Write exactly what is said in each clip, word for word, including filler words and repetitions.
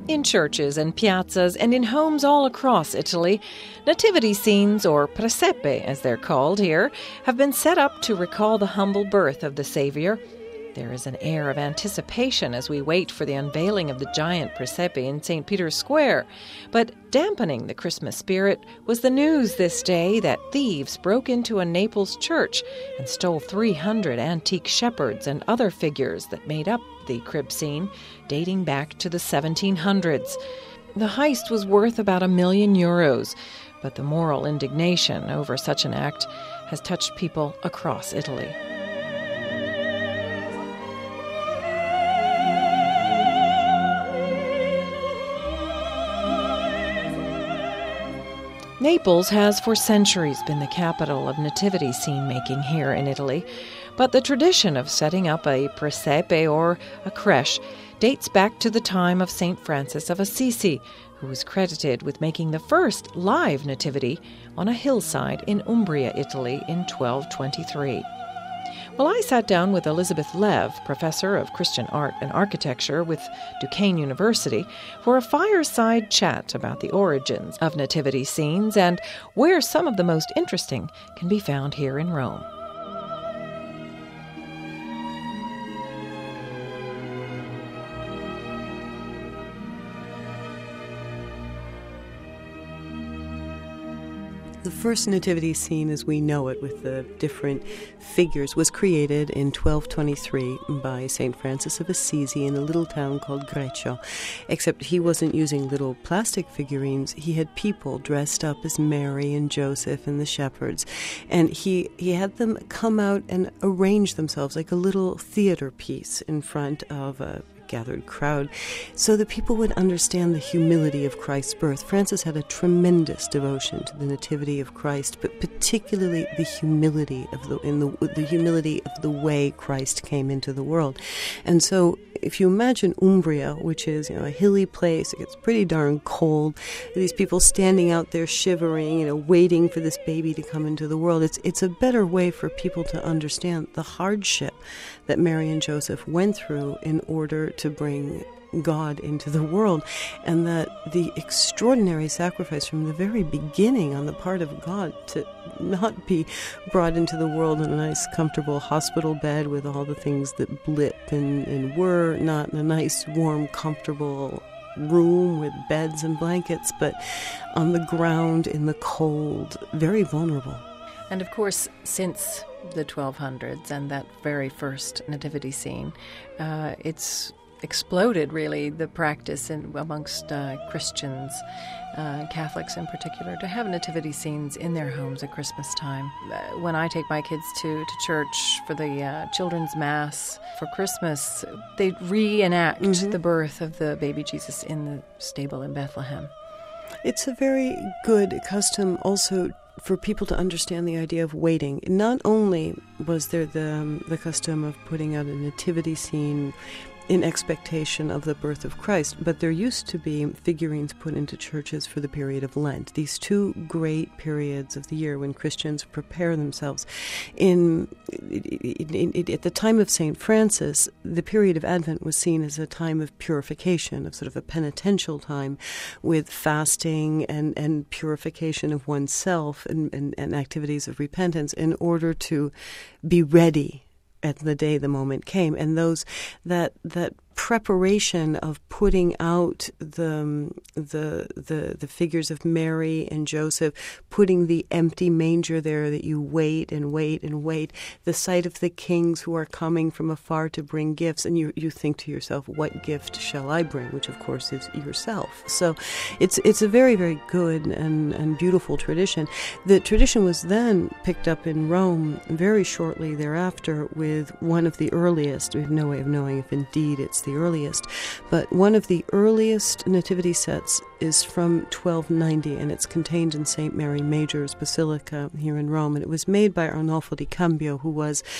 In churches and piazzas and in homes all across Italy, nativity scenes, or presepe as they're called here, have been set up to recall the humble birth of the Savior. There is an air of anticipation as we wait for the unveiling of the giant presepe in Saint Peter's Square. But dampening the Christmas spirit was the news this day that thieves broke into a Naples church and stole three hundred antique shepherds and other figures that made up the crib scene, dating back to the seventeen hundreds. The heist was worth about a million euros, but the moral indignation over such an act has touched people across Italy. Naples has for centuries been the capital of nativity scene making here in Italy, but the tradition of setting up a presepe or a creche dates back to the time of Saint Francis of Assisi, who was credited with making the first live nativity on a hillside in Umbria, Italy in twelve twenty-three. Well, I sat down with Elizabeth Lev, professor of Christian art and architecture with Duquesne University, for a fireside chat about the origins of nativity scenes and where some of the most interesting can be found here in Rome. The first nativity scene as we know it with the different figures was created in twelve twenty-three by Saint Francis of Assisi in a little town called Greccio, except he wasn't using little plastic figurines. He had people dressed up as Mary and Joseph and the shepherds, and he, he had them come out and arrange themselves like a little theater piece in front of a gathered crowd so that people would understand the humility of Christ's birth. Francis had a tremendous devotion to the nativity of Christ, but particularly the humility of the in the the humility of the way Christ came into the world. And so if you imagine Umbria, which is, you know, a hilly place, it gets pretty darn cold, these people standing out there shivering, you know, waiting for this baby to come into the world, it's it's a better way for people to understand the hardship that Mary and Joseph went through in order to bring God into the world, and that the extraordinary sacrifice from the very beginning on the part of God to not be brought into the world in a nice, comfortable hospital bed with all the things that blip and, and were, not in a nice, warm, comfortable room with beds and blankets, but on the ground in the cold, very vulnerable. And of course, since the twelve hundreds and that very first nativity scene, uh, it's exploded, really, the practice in, amongst uh, Christians, uh, Catholics in particular, to have nativity scenes in their homes at Christmas time. Uh, when I take my kids to, to church for the uh, children's mass for Christmas, they reenact mm-hmm. the birth of the baby Jesus in the stable in Bethlehem. It's a very good custom also for people to understand the idea of waiting. Not only was there the um, the custom of putting out a nativity scene in expectation of the birth of Christ, but there used to be figurines put into churches for the period of Lent, these two great periods of the year when Christians prepare themselves. In, in, in at the time of Saint Francis, the period of Advent was seen as a time of purification, of sort of a penitential time with fasting and, and purification of oneself and, and, and activities of repentance in order to be ready at the day the moment came. And those that that preparation of putting out the the the the figures of Mary and Joseph, putting the empty manger there that you wait and wait and wait, the sight of the kings who are coming from afar to bring gifts, and you you think to yourself, what gift shall I bring? Which of course is yourself. So it's it's a very, very good and, and beautiful tradition. The tradition was then picked up in Rome very shortly thereafter with one of the earliest, we have no way of knowing if indeed it's the earliest, but one of the earliest nativity sets is from twelve ninety, and it's contained in Saint Mary Major's Basilica here in Rome, and it was made by Arnolfo di Cambio, who was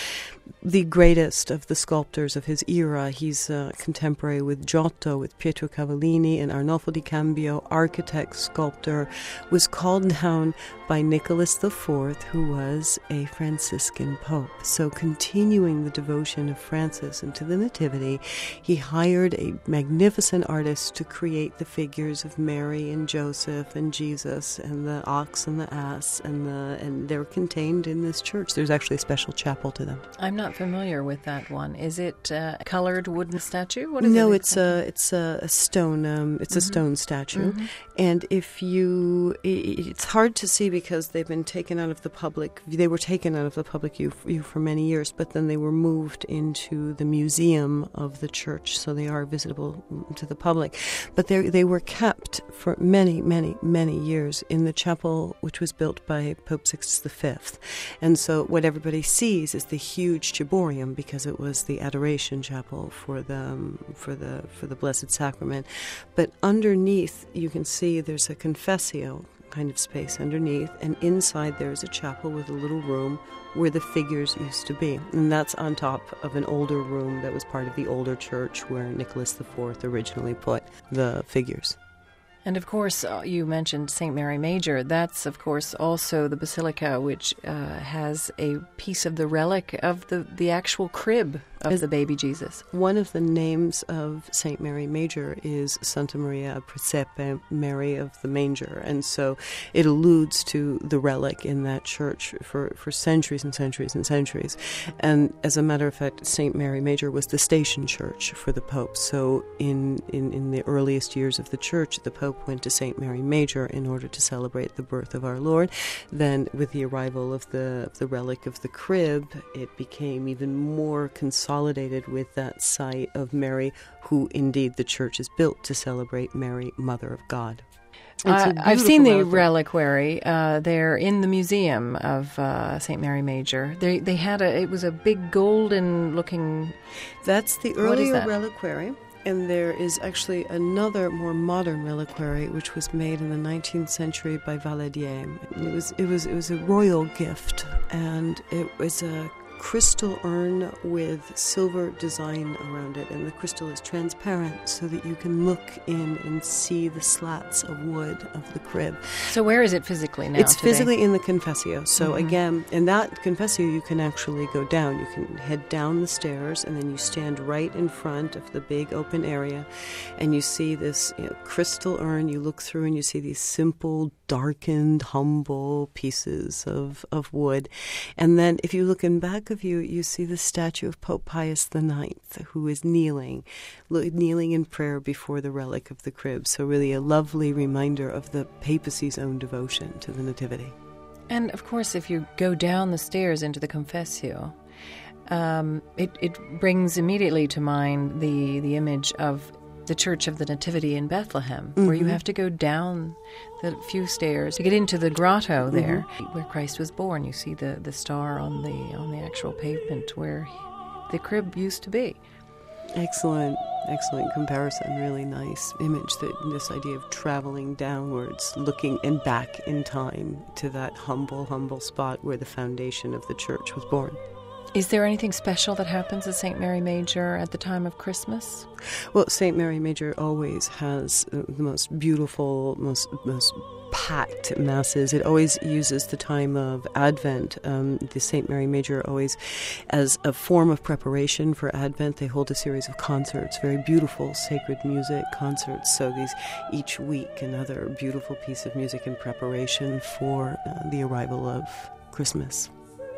the greatest of the sculptors of his era. He's uh, contemporary with Giotto, with Pietro Cavallini, and Arnolfo di Cambio, architect, sculptor, was called down by Nicholas the Fourth, who was a Franciscan pope. So continuing the devotion of Francis into the Nativity, he hired a magnificent artist to create the figures of Mary and Joseph and Jesus and the ox and the ass, and the and they're contained in this church. There's actually a special chapel to them. I'm not familiar with that one. Is it a colored wooden statue? What is no, it it's a it's a, a stone. Um, it's mm-hmm. a stone statue, mm-hmm. and if you, it, it's hard to see because they've been taken out of the public. They were taken out of the public view for many years, but then they were moved into the museum of the church, so they are visible to the public. But they they were kept for many, many, many years in the chapel, which was built by Pope Sixtus the Fifth, and so what everybody sees is the huge ciborium because it was the adoration chapel for the um, for the for the Blessed Sacrament. But underneath, you can see there's a confessio kind of space underneath, and inside there's a chapel with a little room where the figures used to be, and that's on top of an older room that was part of the older church where Nicholas the Fourth originally put the figures. And of course, uh, you mentioned Saint Mary Major. That's, of course, also the basilica which uh, has a piece of the relic of the, the actual crib of As the baby Jesus. One of the names of Saint Mary Major is Santa Maria Praesepe, Mary of the Manger, and so it alludes to the relic in that church for, for centuries and centuries and centuries. And as a matter of fact, Saint Mary Major was the station church for the Pope. So in, in, in the earliest years of the church, the Pope went to Saint Mary Major in order to celebrate the birth of our Lord. Then with the arrival of the, of the relic of the crib, it became even more consolidated with that site of Mary, who indeed the church is built to celebrate Mary, Mother of God. Uh, I've seen the reliquary uh, there in the museum of uh, Saint Mary Major. They they had a it was a big golden looking. That's the earlier that? reliquary. And there is actually another more modern reliquary which was made in the nineteenth century by Valadier. It was it was it was a royal gift, and it was a crystal urn with silver design around it, and the crystal is transparent so that you can look in and see the slats of wood of the crib. So where is it physically now? It's today? physically in the confessio. So mm-hmm. again, in that confessio you can actually go down. You can head down the stairs, and then you stand right in front of the big open area, and you see this, you know, crystal urn. You look through and you see these simple, darkened, humble pieces of, of wood. And then if you look in back of you, you see the statue of Pope Pius the Ninth, who is kneeling, kneeling in prayer before the relic of the crib. So really a lovely reminder of the papacy's own devotion to the Nativity. And of course, if you go down the stairs into the confessio, um, it, it brings immediately to mind the, the image of the Church of the Nativity in Bethlehem, mm-hmm. where you have to go down the few stairs to get into the grotto there, mm-hmm. where Christ was born. You see the, the star on the on the actual pavement where he, the crib used to be. Excellent, excellent comparison. Really nice image. That this idea of traveling downwards, looking and back in time to that humble, humble spot where the foundation of the church was born. Is there anything special that happens at Saint Mary Major at the time of Christmas? Well, Saint Mary Major always has uh, the most beautiful, most most packed masses. It always uses the time of Advent. Um, the Saint Mary Major always, as a form of preparation for Advent, they hold a series of concerts, very beautiful sacred music concerts. So these each week another beautiful piece of music in preparation for uh, the arrival of Christmas.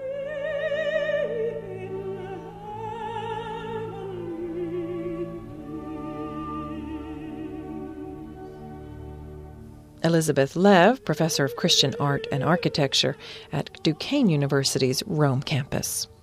Elizabeth Lev, Professor of Christian Art and Architecture at Duquesne University's Rome campus.